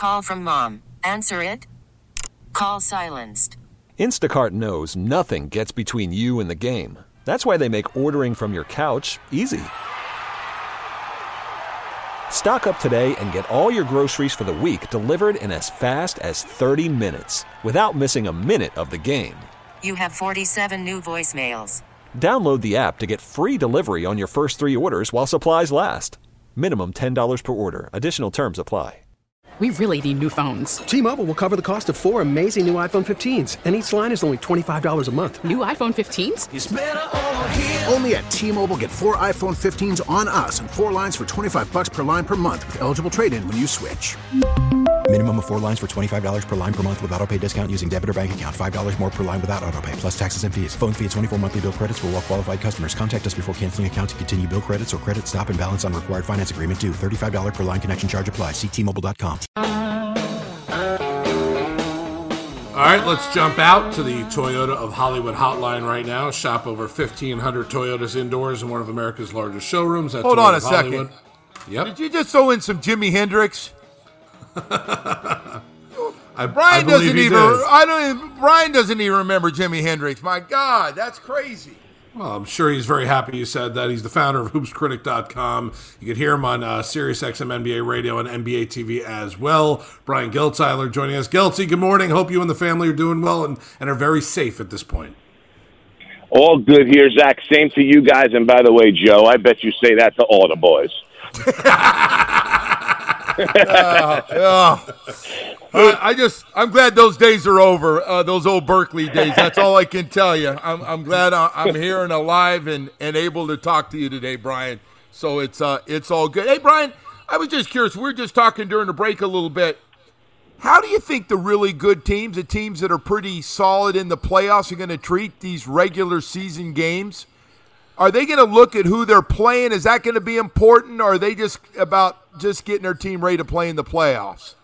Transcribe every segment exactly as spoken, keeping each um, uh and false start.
call from mom. Answer it. Call silenced. Instacart knows nothing gets between you and the game. That's why they make ordering from your couch easy. Stock up today and get all your groceries for the week delivered in as fast as thirty minutes without missing a minute of the game. You have forty-seven new voicemails. Download the app to get free delivery on your first three orders while supplies last. Minimum ten dollars per order. Additional terms apply. We really need new phones. T-Mobile will cover the cost of four amazing new iPhone fifteens, and each line is only twenty-five dollars a month. New iPhone fifteens? It's better over here. Only at T-Mobile, get four iPhone fifteens on us and four lines for twenty-five bucks per line per month with eligible trade-in when you switch. Minimum of four lines for twenty-five dollars per line per month with autopay discount using debit or bank account. five dollars more per line without autopay, plus taxes and fees. Phone fee at twenty-four monthly bill credits for well-qualified customers. Contact us before canceling account to continue bill credits or credit stop and balance on required finance agreement due. thirty-five dollars per line connection charge applies. See T Mobile dot com. All right, let's jump out to the Toyota of Hollywood hotline right now. Shop over fifteen hundred Toyotas indoors in one of America's largest showrooms. At Hold Toyota on a of Hollywood. second. Yep. Did you just throw in some Jimi Hendrix? I, Brian I doesn't he even. did. I don't. Even, Brian doesn't even remember Jimi Hendrix. My God, that's crazy. Well, I'm sure he's very happy you said that. He's the founder of hoops critic dot com. You can hear him on uh, SiriusXM N B A Radio and N B A T V as well. Brian Geltzeiler joining us. Geltzy, good morning. Hope you and the family are doing well and, and are very safe at this point. All good here, Zach. Same to you guys. And by the way, Joe, I bet you say that to all the boys. uh, uh, I, I just, I'm glad those days are over, uh, those old Berkeley days. That's all I can tell you. I'm, I'm glad I'm here and alive and, and able to talk to you today, Brian. So it's, uh, it's all good. Hey, Brian, I was just curious. We were just talking during the break a little bit. How do you think the really good teams, the teams that are pretty solid in the playoffs, are going to treat these regular season games? Are they going to look at who they're playing? Is that going to be important, or are they just about just getting their team ready to play in the playoffs?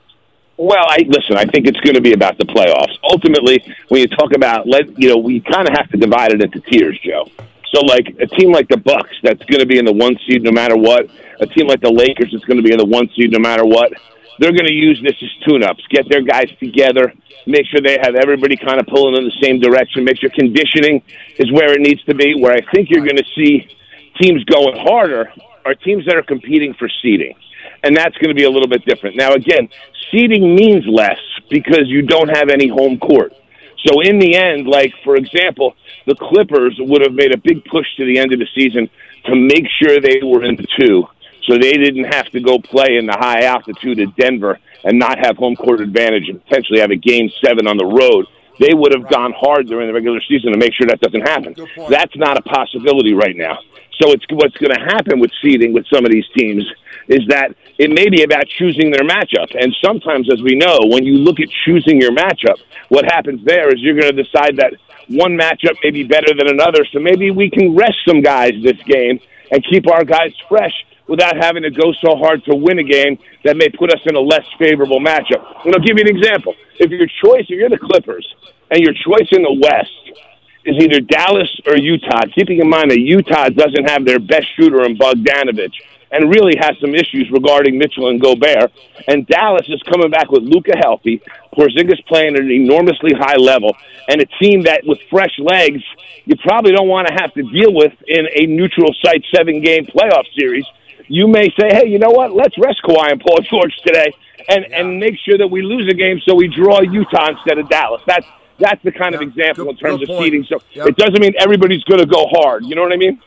Well, I listen, I think it's going to be about the playoffs. Ultimately, when you talk about, let you know, we kind of have to divide it into tiers, Joe. So, like, a team like the Bucks that's going to be in the one seed no matter what, a team like the Lakers that's going to be in the one seed no matter what, they're going to use this as tune-ups, get their guys together, make sure they have everybody kind of pulling in the same direction, make sure conditioning is where it needs to be. Where I think you're going to see teams going harder are teams that are competing for seeding, and that's going to be a little bit different. Now, again, seeding means less because you don't have any home court. So in the end, like, for example, the Clippers would have made a big push to the end of the season to make sure they were in the two, so they didn't have to go play in the high altitude at Denver and not have home court advantage and potentially have a game seven on the road. They would have gone hard during the regular season to make sure that doesn't happen. That's not a possibility right now. So it's what's going to happen with seeding with some of these teams is that it may be about choosing their matchup. And sometimes, as we know, when you look at choosing your matchup, what happens there is you're going to decide that one matchup may be better than another. So maybe we can rest some guys this game and keep our guys fresh without having to go so hard to win a game that may put us in a less favorable matchup. And I'll give you an example. If your choice, if you're the Clippers, and your choice in the West is either Dallas or Utah, keeping in mind that Utah doesn't have their best shooter in Bogdanovich and really has some issues regarding Mitchell and Gobert, and Dallas is coming back with Luka healthy, Porzingis playing at an enormously high level, and a team that with fresh legs you probably don't want to have to deal with in a neutral site seven-game playoff series. You may say, hey, you know what, let's rest Kawhi and Paul George today and, yeah. and make sure that we lose a game so we draw Utah instead of Dallas. That's That's the kind yeah, of example good, in terms of point. seeding. So yep. It doesn't mean everybody's going to go hard. You know what I mean?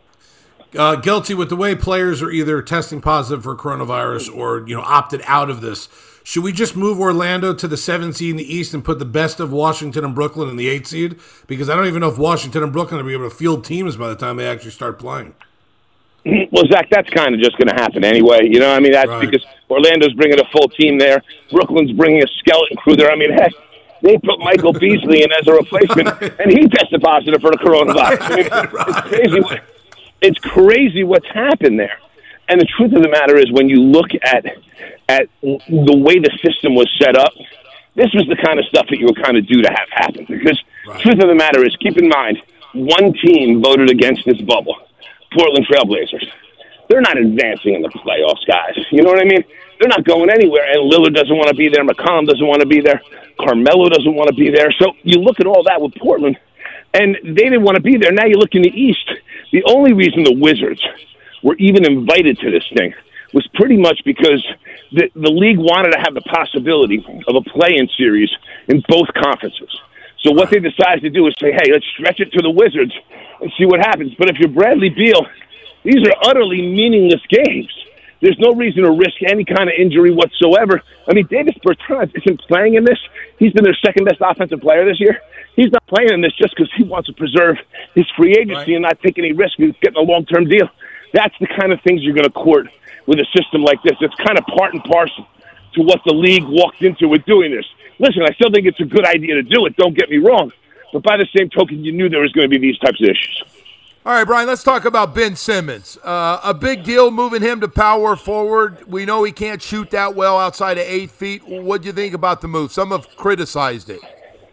Uh, Geltzy, with the way players are either testing positive for coronavirus or, you know, opted out of this, should we just move Orlando to the seven seed in the East and put the best of Washington and Brooklyn in the eight seed? Because I don't even know if Washington and Brooklyn will be able to field teams by the time they actually start playing. Well, Zach, that's kind of just going to happen anyway. You know, I mean, that's right. Because Orlando's bringing a full team there. Brooklyn's bringing a skeleton crew there. I mean, heck, they put Michael Beasley in as a replacement, right. and he tested positive for the coronavirus. I mean, right. It's crazy. What, it's crazy what's happened there. And the truth of the matter is, when you look at at the way the system was set up, this was the kind of stuff that you would kind of do to have happen. Because right. the truth of the matter is, keep in mind, one team voted against this bubble, Portland Trailblazers. They're not advancing in the playoffs, guys. You know what I mean? They're not going anywhere, and Lillard doesn't want to be there. McCollum doesn't want to be there. Carmelo doesn't want to be there. So you look at all that with Portland, and they didn't want to be there. Now you look in the East. The only reason the Wizards were even invited to this thing was pretty much because the, the league wanted to have the possibility of a play-in series in both conferences. So what they decided to do is say, hey, let's stretch it to the Wizards and see what happens. But if you're Bradley Beal, these are utterly meaningless games. There's no reason to risk any kind of injury whatsoever. I mean, Davis Bertans isn't playing in this. He's been their second-best offensive player this year. He's not playing in this just because he wants to preserve his free agency right. and not take any risk of getting a long-term deal. That's the kind of things you're going to court with a system like this. It's kind of part and parcel to what the league walked into with doing this. Listen, I still think it's a good idea to do it, don't get me wrong. But by the same token, you knew there was going to be these types of issues. All right, Brian, let's talk about Ben Simmons. Uh, a big deal moving him to power forward. We know he can't shoot that well outside of eight feet. What do you think about the move? Some have criticized it.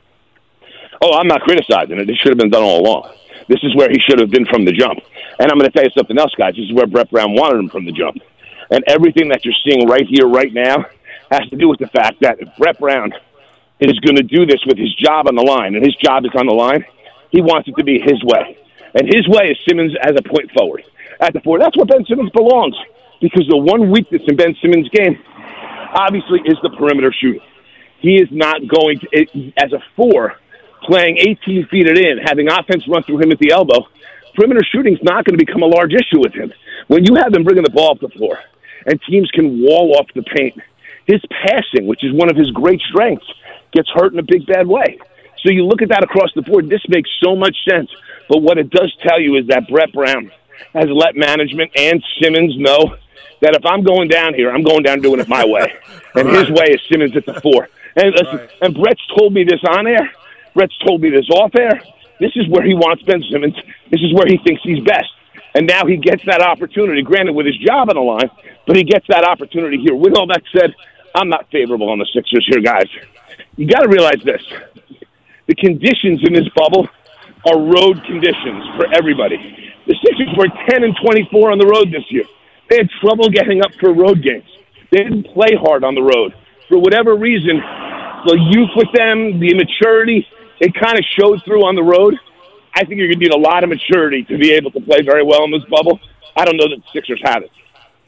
Oh, I'm not criticizing it. It should have been done all along. This is where he should have been from the jump. And I'm going to tell you something else, guys. This is where Brett Brown wanted him from the jump. And everything that you're seeing right here, right now, has to do with the fact that if Brett Brown is going to do this with his job on the line, and his job is on the line, he wants it to be his way. And his way is Simmons as a point forward. At the four, that's where Ben Simmons belongs. Because the one weakness in Ben Simmons' game, obviously, is the perimeter shooting. He is not going to, as a four, playing eighteen feet it in, having offense run through him at the elbow, perimeter shooting is not going to become a large issue with him. When you have him bringing the ball up the floor, and teams can wall off the paint, his passing, which is one of his great strengths, gets hurt in a big, bad way. So you look at that across the board, this makes so much sense. But what it does tell you is that Brett Brown has let management and Simmons know that if I'm going down here, I'm going down doing it my way. And right. his way is Simmons at the four. And listen, right. and Brett's told me this on air. Brett's told me this off air. This is where he wants Ben Simmons. This is where he thinks he's best. And now he gets that opportunity, granted with his job on the line, but he gets that opportunity here. With all that said, I'm not favorable on the Sixers here, guys. You got to realize this. The conditions in this bubble are road conditions for everybody. The Sixers were ten and twenty-four on the road this year. They had trouble getting up for road games. They didn't play hard on the road. For whatever reason, the youth with them, the immaturity, it kind of showed through on the road. I think you're going to need a lot of maturity to be able to play very well in this bubble. I don't know that the Sixers have it.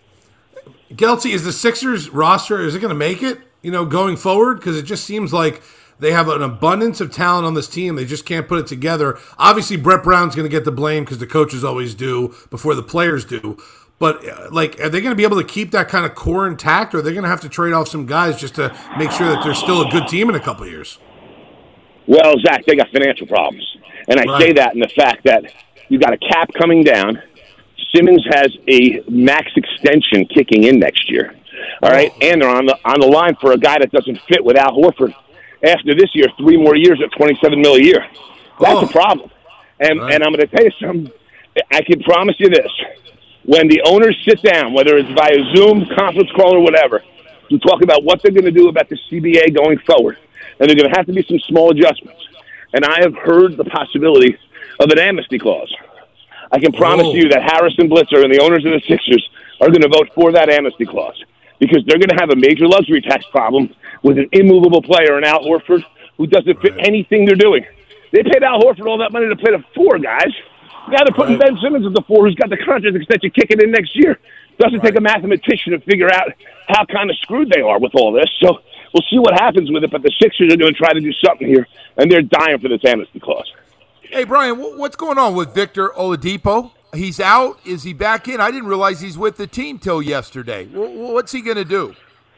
Gelty, is the Sixers roster, is it going to make it, you know, going forward? Because it just seems like they have an abundance of talent on this team. They just can't put it together. Obviously, Brett Brown's going to get the blame because the coaches always do before the players do. But, uh, like, are they going to be able to keep that kind of core intact, or are they going to have to trade off some guys just to make sure that they're still a good team in a couple of years? Well, Zach, they got financial problems. And I Right. say that in the fact that you've got a cap coming down. Simmons has a max extension kicking in next year. All right? And they're on the on the line for a guy that doesn't fit with Al Horford. After this year, three more years at twenty-seven mil a year. That's Oh. a problem. And Right. and I'm going to tell you something. I can promise you this. When the owners sit down, whether it's via Zoom, conference call, or whatever, to talk about what they're going to do about the C B A going forward, and there are going to have to be some small adjustments. And I have heard the possibility of an amnesty clause. I can promise Oh. you that Harrison Blitzer and the owners of the Sixers are going to vote for that amnesty clause because they're going to have a major luxury tax problem with an immovable player in Al Horford who doesn't fit Right. anything they're doing. They paid Al Horford all that money to play the four, guys. Now they're putting Right. Ben Simmons at the four, who's got the contract extension kicking in next year. Doesn't take a mathematician to figure out how kind of screwed they are with all this. So we'll see what happens with it, but the Sixers are going to try to do something here, and they're dying for this amnesty clause. Hey, Brian, wh- what's going on with Victor Oladipo? He's out. Is he back in? I didn't realize he's with the team till yesterday. Wh- what's he going to do?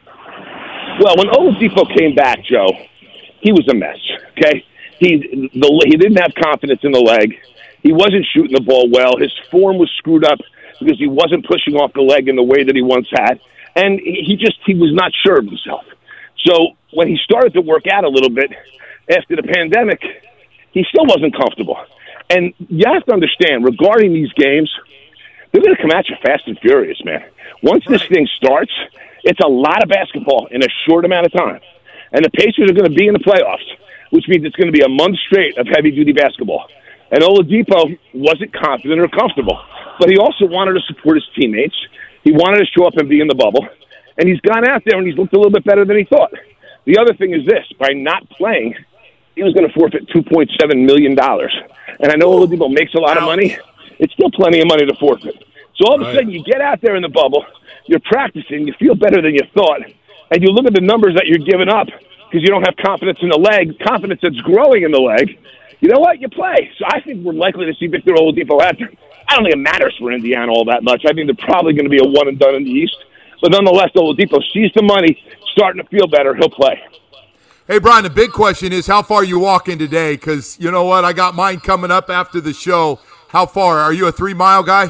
Well, when Oladipo came back, Joe, he was a mess, okay? He, the, he didn't have confidence in the leg. He wasn't shooting the ball well. His form was screwed up because he wasn't pushing off the leg in the way that he once had. And he just he was not sure of himself. So when he started to work out a little bit after the pandemic, he still wasn't comfortable. And you have to understand, regarding these games, they're going to come at you fast and furious, man. Once this thing starts, it's a lot of basketball in a short amount of time. And the Pacers are going to be in the playoffs, which means it's going to be a month straight of heavy-duty basketball. And Oladipo wasn't confident or comfortable. But he also wanted to support his teammates. He wanted to show up and be in the bubble. And he's gone out there and he's looked a little bit better than he thought. The other thing is this. By not playing, he was going to forfeit two point seven million dollars. And I know Oladipo makes a lot of money. It's still plenty of money to forfeit. So all of a sudden you get out there in the bubble, you're practicing, you feel better than you thought, and you look at the numbers that you're giving up because you don't have confidence in the leg, confidence that's growing in the leg. You know what? You play. So I think we're likely to see Victor Oladipo after. I don't think it matters for Indiana all that much. I think they're probably going to be a one and done in the East. But nonetheless, Oladipo sees the money, starting to feel better. He'll play. Hey, Brian, the big question is how far you walking today? Because you know what? I got mine coming up after the show. How far? Are you a three-mile guy?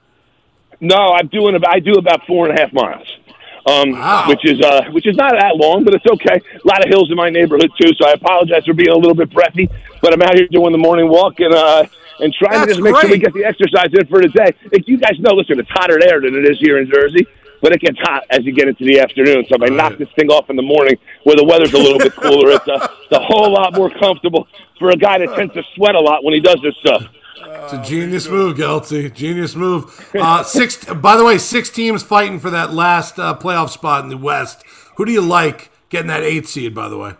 No, I'm doing about, I do about four and a half miles, um, wow. which is uh, which is not that long, but it's okay. A lot of hills in my neighborhood, too, so I apologize for being a little bit breathy. But I'm out here doing the morning walk and uh, and trying That's to just make great. sure we get the exercise in for the day. If you guys know, listen, it's hotter there than it is here in Jersey. But it gets hot as you get into the afternoon. So if I Right. knock this thing off in the morning where the weather's a little bit cooler, it's a, it's a whole lot more comfortable for a guy that tends to sweat a lot when he does this stuff. It's a genius move, Geltzy. Genius move. Uh, six. By the way, six teams fighting for that last uh, playoff spot in the West. Who do you like getting that eighth seed, by the way?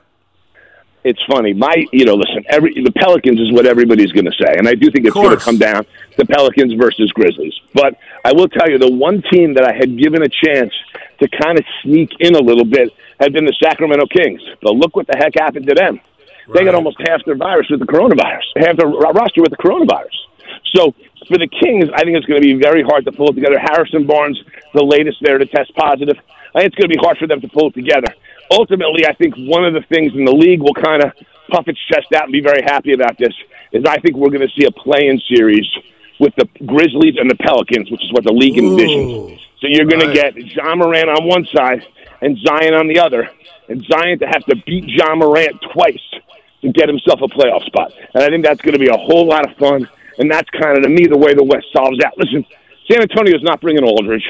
It's funny. My, you know, listen, every the Pelicans is what everybody's going to say. And I do think it's going to come down to Pelicans versus Grizzlies. But I will tell you, the one team that I had given a chance to kind of sneak in a little bit had been the Sacramento Kings. But look what the heck happened to them. Right. They got almost half their virus with the coronavirus, half their roster with the coronavirus. So for the Kings, I think it's going to be very hard to pull it together. Harrison Barnes, the latest there to test positive. I think it's going to be hard for them to pull it together. Ultimately, I think one of the things in the league will kind of puff its chest out and be very happy about this is I think we're going to see a play-in series with the Grizzlies and the Pelicans, which is what the league envisions. So you're going right. to get Ja Morant on one side and Zion on the other, and Zion to have to beat Ja Morant twice to get himself a playoff spot. And I think that's going to be a whole lot of fun, and that's kind of, to me, the way the West solves out. Listen, San Antonio's not bringing Aldridge.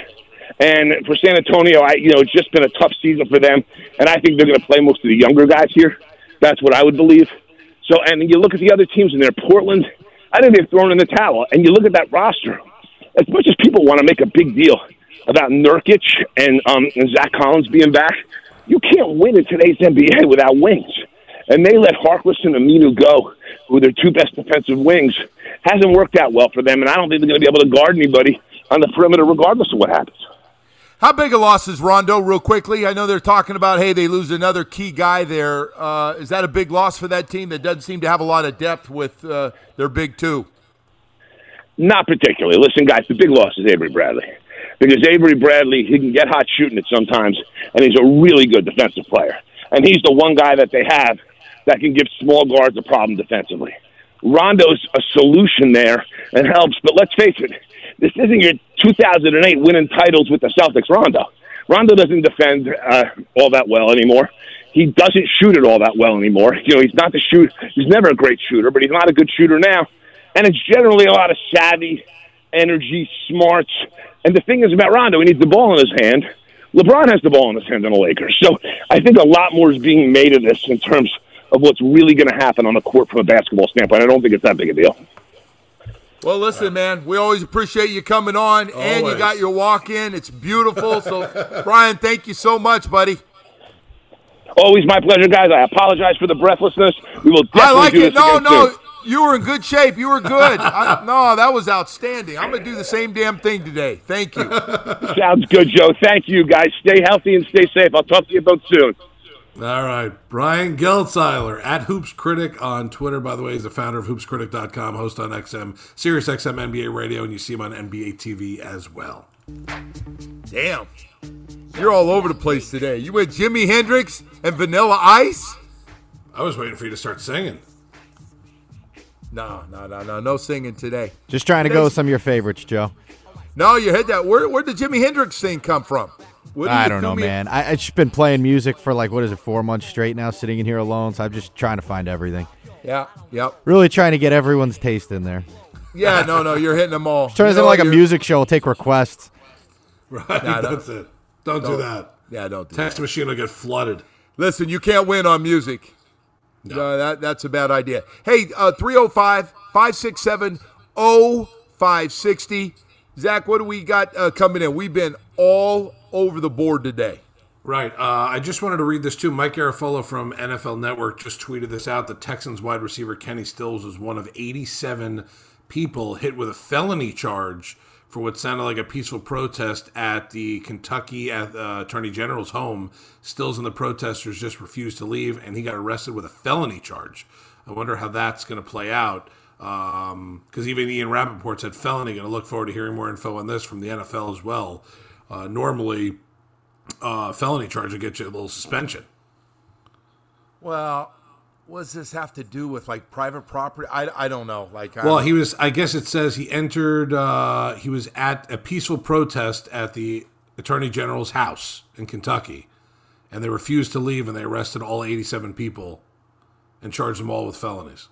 And for San Antonio, I, you know, it's just been a tough season for them, and I think they're going to play most of the younger guys here. That's what I would believe. So, and you look at the other teams in there, Portland, I think they've thrown in the towel. And you look at that roster, as much as people want to make a big deal about Nurkic and, um, and Zach Collins being back, you can't win in today's N B A without wings. And they let Harkless and Aminu go, who are their two best defensive wings. Hasn't worked out well for them, and I don't think they're going to be able to guard anybody on the perimeter regardless of what happens. How big a loss is Rondo, real quickly? I know they're talking about, hey, they lose another key guy there. Uh, is that a big loss for that team that doesn't seem to have a lot of depth with uh, their big two? Not particularly. Listen, guys, the big loss is Avery Bradley. Because Avery Bradley, he can get hot shooting it sometimes, and he's a really good defensive player. And he's the one guy that they have that can give small guards a problem defensively. Rondo's a solution there and helps, but let's face it, this isn't your two thousand eight winning titles with the Celtics Rondo. Rondo doesn't defend uh, all that well anymore. He doesn't shoot it all that well anymore. You know, he's not the shoot. He's never a great shooter, but he's not a good shooter now. And it's generally a lot of savvy, energy, smarts. And the thing is about Rondo, he needs the ball in his hand. LeBron has the ball in his hand on the Lakers. So I think a lot more is being made of this in terms of what's really going to happen on the court from a basketball standpoint. I don't think it's that big a deal. Well, listen, man, we always appreciate you coming on, always. And you got your walk-in. It's beautiful. So, Brian, thank you so much, buddy. Always my pleasure, guys. I apologize for the breathlessness. We will definitely I like do it. this No, again no, soon. you were in good shape. You were good. I, no, that was outstanding. I'm going to do the same damn thing today. Thank you. Sounds good, Joe. Thank you, guys. Stay healthy and stay safe. I'll talk to you both soon. All right. Brian Geltzeiler at Hoops Critic on Twitter, by the way. He's the founder of hoops critic dot com, host on X M, Sirius X M N B A Radio, and you see him on N B A T V as well. Damn. You're all over the place today. You went Jimi Hendrix and Vanilla Ice? I was waiting for you to start singing. No, no, no, no. No singing today. Just trying to go with some of your favorites, Joe. No, you hit that. Where, where'd the Jimi Hendrix thing come from? I don't know, man. I, I've just been playing music for like, what is it, four months straight now, sitting in here alone, so I'm just trying to find everything. Yeah, yep. Really trying to get everyone's taste in there. Yeah, no, no, you're hitting them all. Turns into like a music show. We'll take requests. Right, Nah, that's it. Don't, don't do that. Yeah, don't do Text that. machine will get flooded. Listen, you can't win on music. No, no that that's a bad idea. Hey, uh, three oh five, five six seven, oh five six oh. Zach, what do we got uh, coming in? We've been all over the board today. Right. Uh, I just wanted to read this too. Mike Garafolo from N F L Network just tweeted this out. The Texans wide receiver Kenny Stills was one of eighty-seven people hit with a felony charge for what sounded like a peaceful protest at the Kentucky uh, Attorney General's home. Stills and the protesters just refused to leave, and he got arrested with a felony charge. I wonder how that's going to play out, because um, even Ian Rappaport said felony. Going to look forward to hearing more info on this from the N F L as well. Uh, normally, uh, felony charge will get you a little suspension. Well, what does this have to do with like private property? I, I don't know. Like, well, I he was. I guess it says he entered. Uh, he was at a peaceful protest at the Attorney General's house in Kentucky, and they refused to leave, and they arrested all eighty-seven people, and charged them all with felonies.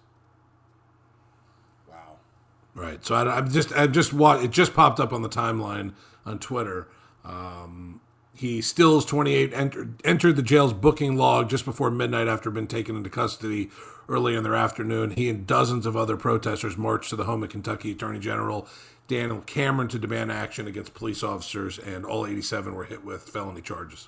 Wow. Right. So I, I'm just. I just watched. It just popped up on the timeline on Twitter. Um, He Stills, twenty-eight, entered, entered the jail's booking log just before midnight after being taken into custody early in their afternoon. He and dozens of other protesters marched to the home of Kentucky Attorney General Daniel Cameron to demand action against police officers, and all eighty-seven were hit with felony charges.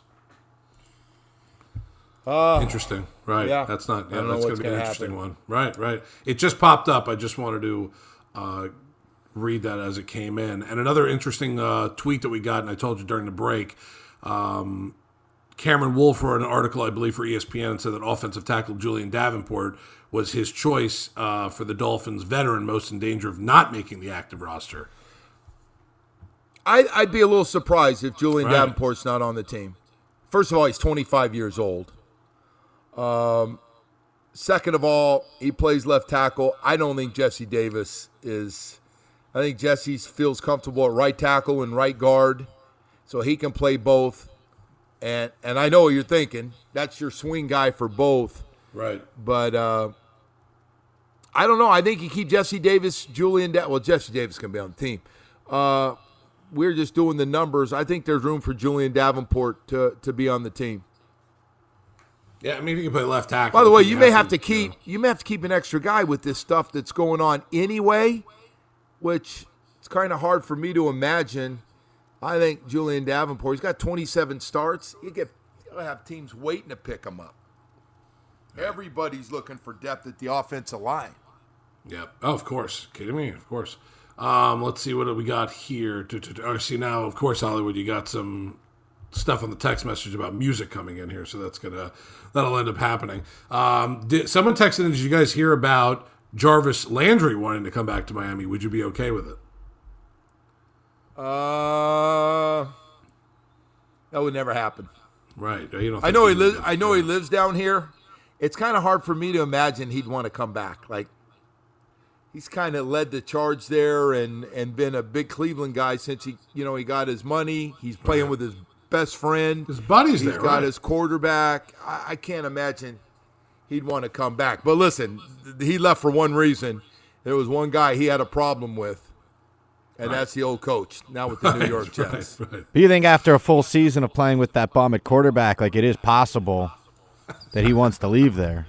Uh, interesting, right? Yeah. That's not. Yeah, I don't know that's going what's to be an gonna interesting happen. one. Right, right. It just popped up. I just wanted to uh, read that as it came in. And another interesting uh, tweet that we got, and I told you during the break. Um, Cameron Wolf wrote an article, I believe, for E S P N and said that offensive tackle Julian Davenport was his choice uh, for the Dolphins veteran most in danger of not making the active roster. I'd, I'd be a little surprised if Julian Right. Davenport's not on the team. First of all, he's twenty-five years old. Um, second of all, he plays left tackle. I don't think Jesse Davis is. I think Jesse feels comfortable at right tackle and right guard. So he can play both. And and I know what you're thinking. That's your swing guy for both. Right. But uh, I don't know. I think you keep Jesse Davis, Julian da- – well, Jesse Davis can be on the team. Uh, we're just doing the numbers. I think there's room for Julian Davenport to, to be on the team. Yeah, I mean, he can play left tackle. By the way, if you he may has have to keep you may have to keep an extra guy with this stuff that's going on anyway, which it's kind of hard for me to imagine. I think Julian Davenport, he's got twenty-seven starts. You get you have teams waiting to pick him up. Everybody's looking for depth at the offensive line. Yeah. Oh, of course. Kidding me? Of course. Um, let's see what do we got here. Oh, see now, of course, Hollywood, you got some stuff on the text message about music coming in here, so that's gonna that'll end up happening. Um, did, someone texted in, did you guys hear about Jarvis Landry wanting to come back to Miami? Would you be okay with it? Uh, that would never happen. Right. You don't I think know he he lives. would, I know yeah. he lives down here. It's kind of hard for me to imagine he'd want to come back. Like he's kind of led the charge there and and been a big Cleveland guy since he you know he got his money. He's playing Right. with his best friend. His buddy's He's there, got right? his quarterback. I, I can't imagine he'd want to come back. But listen, th- he left for one reason. There was one guy he had a problem with. And Right. that's the old coach, now with the New Right, York Jets. right, right. Do you think after a full season of playing with that bum at quarterback, like it is possible that he wants to leave there?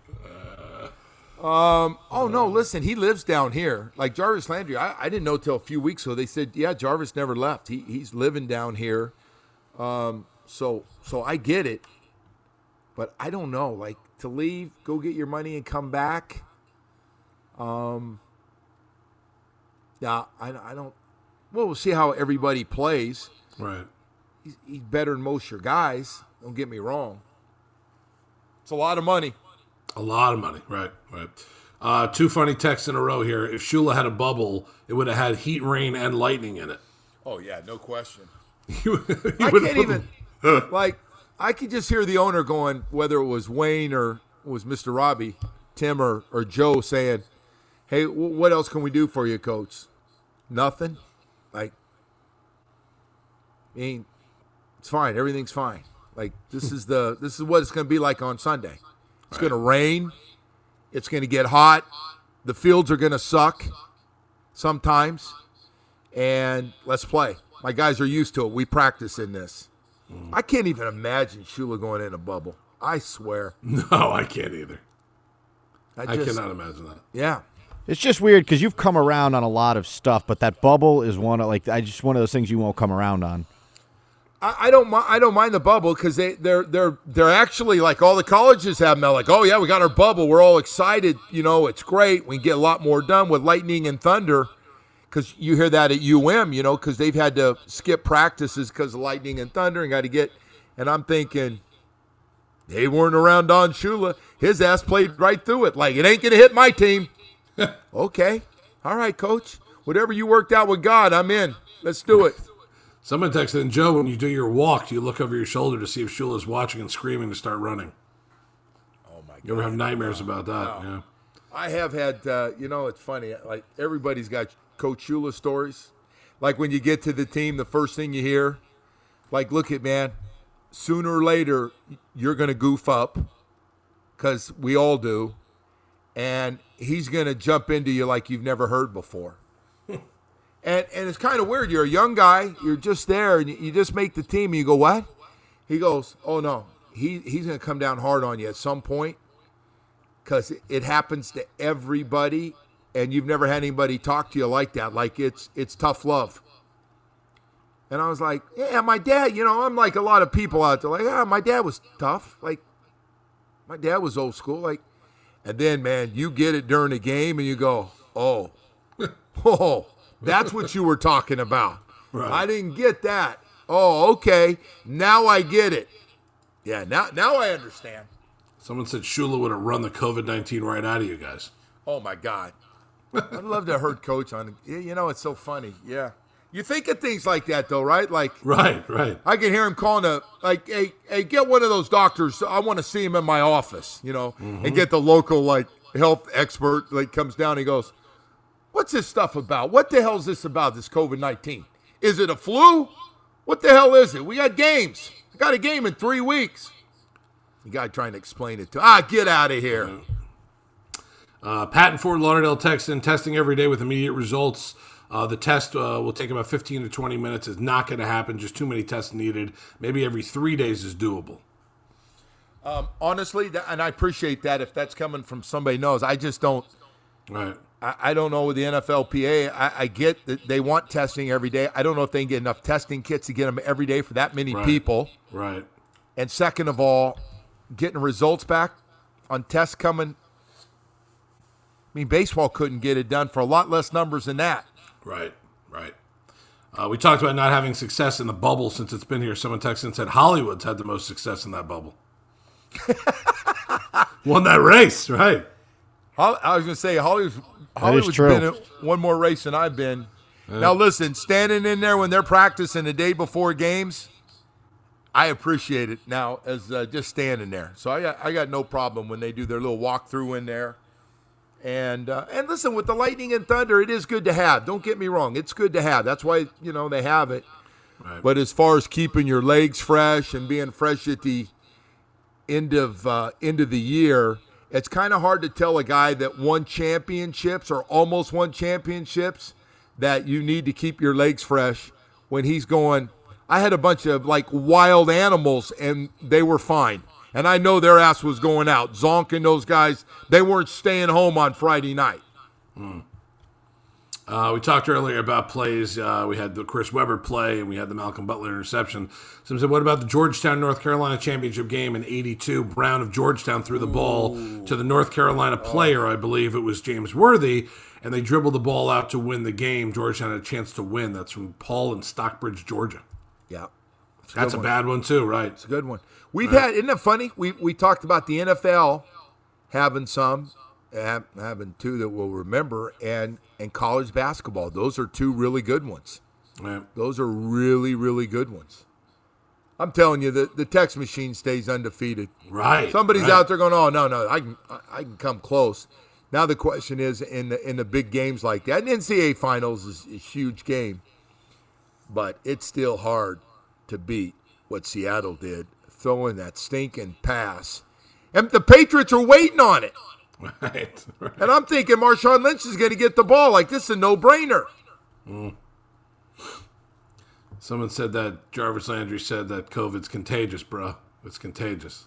Um. Oh, no, listen, he lives down here. Like Jarvis Landry, I, I didn't know till a few weeks ago. They said, yeah, Jarvis never left. He He's living down here. Um. So, so I get it. But I don't know. Like, to leave, go get your money and come back. Um. Yeah, I, I don't. Well, we'll see how everybody plays. Right. He's, he's better than most of your guys. Don't get me wrong. It's a lot of money. A lot of money. Right, right. Uh, two funny texts in a row here. If Shula had a bubble, it would have had heat, rain, and lightning in it. Oh, yeah, no question. He would- he I would can't put even, them- like, I could just hear the owner going, whether it was Wayne or it was Mister Robbie, Tim or, or Joe saying, hey, w- what else can we do for you, Coach? Nothing? Like, I mean, it's fine. Everything's fine. Like, this is the this is what it's going to be like on Sunday. It's going to rain. It's going to get hot. The fields are going to suck sometimes. And let's play. My guys are used to it. We practice in this. Mm. I can't even imagine Shula going in a bubble. I swear. No, I can't either. I, I just, cannot imagine that. Yeah. It's just weird because you've come around on a lot of stuff, but that bubble is one of like I just one of those things you won't come around on. I, I don't mind. I don't mind the bubble because they they're they're they're actually like all the colleges have now. Like, oh yeah, we got our bubble. We're all excited. You know, it's great. We can get a lot more done with lightning and thunder. Because you hear that at U M, you know, because they've had to skip practices because of lightning and thunder and got to get. And I'm thinking, they weren't around Don Shula. His ass played right through it. Like, it ain't going to hit my team. Okay. All right, coach. Whatever you worked out with God, I'm in. Let's do it. Someone texted in, Joe, when you do your walk, do you look over your shoulder to see if Shula's watching and screaming to start running? Oh, my God. You ever have nightmares about that? No. Yeah. I have had, uh, you know, it's funny. Like, everybody's got Coach Shula stories. Like, when you get to the team, the first thing you hear, like, look at, man, sooner or later, you're going to goof up because we all do. And he's going to jump into you like you've never heard before. and and it's kind of weird. You're a young guy. You're just there, and you just make the team, and you go, what? He goes, oh, no. He He's going to come down hard on you at some point because it happens to everybody, and you've never had anybody talk to you like that. Like, it's it's tough love. And I was like, yeah, my dad, you know, I'm like a lot of people out there. Like, ah, my dad was tough. Like, my dad was old school. Like, and then, man, you get it during the game, and you go, oh, oh, that's what you were talking about. Right. I didn't get that. Oh, okay. Now I get it. Yeah, now now I understand. Someone said Shula would have run the COVID nineteen right out of you guys. Oh, my God. I'd love to have heard Coach on. You know, it's so funny. Yeah. You think of things like that, though, right? Like, right, right. I can hear him calling a, like, hey, hey, get one of those doctors. I want to see him in my office, you know, mm-hmm. and get the local, like, health expert, like, comes down and he goes, what's this stuff about? What the hell is this about, this COVID nineteen? Is it a flu? What the hell is it? We got games. I got a game in three weeks. The guy trying to explain it to, ah, get out of here. Uh, Pat in Fort Lauderdale texts in, testing every day with immediate results. Uh, the test uh, will take about fifteen to twenty minutes. It's not going to happen. Just too many tests needed. Maybe every three days is doable. Um, honestly, and I appreciate that if that's coming from somebody knows. I just don't. Right. I, I don't know with the N F L P A. I, I get that they want testing every day. I don't know if they can get enough testing kits to get them every day for that many right. people. Right. And second of all, getting results back on tests coming. I mean, baseball couldn't get it done for a lot less numbers than that. Right, right. Uh, we talked about not having success in the bubble since it's been here. Someone texted and said Hollywood's had the most success in that bubble. Won that race, right? I was going to say, Hollywood's, Hollywood's been in one more race than I've been. Yeah. Now, listen, standing in there when they're practicing the day before games, I appreciate it now as uh, just standing there. So I got, I got no problem when they do their little walkthrough in there. And uh, and listen, with the lightning and thunder, it is good to have. Don't get me wrong. It's good to have. That's why, you know, they have it. Right. But as far as keeping your legs fresh and being fresh at the end of, uh, end of the year, it's kind of hard to tell a guy that won championships or almost won championships that you need to keep your legs fresh when he's going, I had a bunch of, like, wild animals, and they were fine. And I know their ass was going out. Zonk and those guys, they weren't staying home on Friday night. Mm. Uh, we talked earlier about plays. Uh, we had the Chris Webber play, and we had the Malcolm Butler interception. Someone said, what about the Georgetown, North Carolina championship game in eighty-two? Brown of Georgetown threw the ball Ooh. to the North Carolina player, I believe it was James Worthy, and they dribbled the ball out to win the game. Georgetown had a chance to win. That's from Paul in Stockbridge, Georgia. Yeah. A That's a one. bad one, too, right? It's a good one. We've right. had, isn't it funny? We we talked about the N F L having some, having two that we'll remember, and, and college basketball. Those are two really good ones. Right. Those are really, really good ones. I'm telling you, the, the text machine stays undefeated. Right. Somebody's right. out there going, oh, no, no, I can I can come close. Now the question is, in the, in the big games like that, and N C double A Finals is a huge game, but it's still hard to beat what Seattle did, throwing that stinking pass. And the Patriots are waiting on it. Right, right. And I'm thinking Marshawn Lynch is going to get the ball. Like, this is a no-brainer. Mm. Someone said that, Jarvis Landry said that COVID's contagious, bro. It's contagious.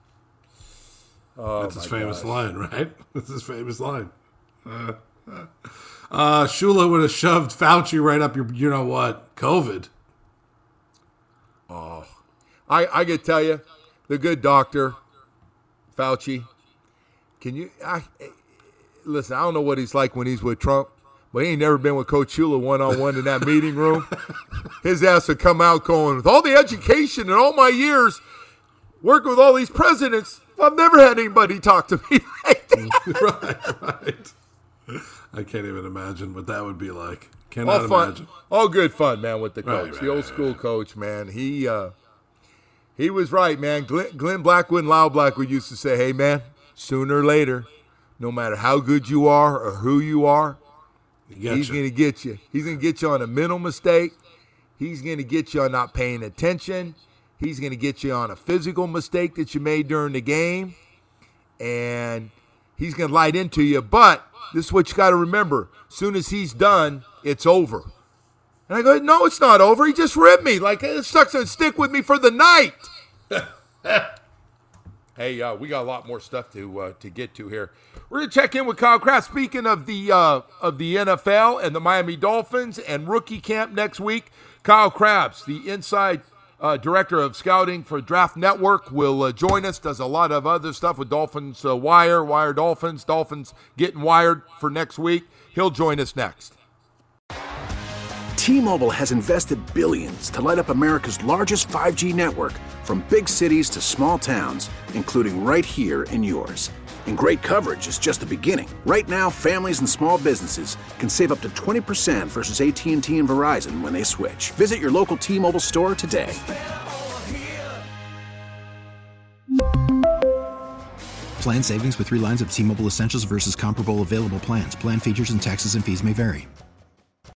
Oh, That's his famous gosh. line, right? That's his famous line. Uh, uh, Shula would have shoved Fauci right up your, you know what, COVID. Oh, I I can tell you, the good doctor, Fauci. Can you I, listen? I don't know what he's like when he's with Trump, but he ain't never been with Coach Shula one on one in that meeting room. His ass would come out going, with all the education and all my years working with all these presidents, I've never had anybody talk to me like that. Right, right. I can't even imagine what that would be like. Cannot all fun, imagine. All good fun, man, with the coach. Right, right, the old right, school right. coach, man. He uh, he was right, man. Glenn, Glenn Blackwood and Lyle Blackwood used to say, hey, man, sooner or later, no matter how good you are or who you are, he's going to get you. He's going to get you on a mental mistake. He's going to get you on not paying attention. He's going to get you on a physical mistake that you made during the game. And he's going to light into you. But this is what you got to remember. As soon as he's done, it's over. And I go, no, it's not over. He just ripped me. Like, it sucks to stick with me for the night. Hey, uh, we got a lot more stuff to uh, to get to here. We're going to check in with Kyle Kraft. Speaking of the uh, of the N F L and the Miami Dolphins and rookie camp next week, Kyle Kraft, the inside uh, director of scouting for Draft Network, will uh, join us. Does a lot of other stuff with Dolphins uh, Wire, Wire Dolphins, Dolphins getting wired for next week. He'll join us next. T-Mobile has invested billions to light up America's largest five G network, from big cities to small towns, including right here in yours. And great coverage is just the beginning. Right now, families and small businesses can save up to twenty percent versus A T and T and Verizon when they switch. Visit your local T-Mobile store today. Plan savings with three lines of T-Mobile Essentials versus comparable available plans. Plan features and taxes and fees may vary.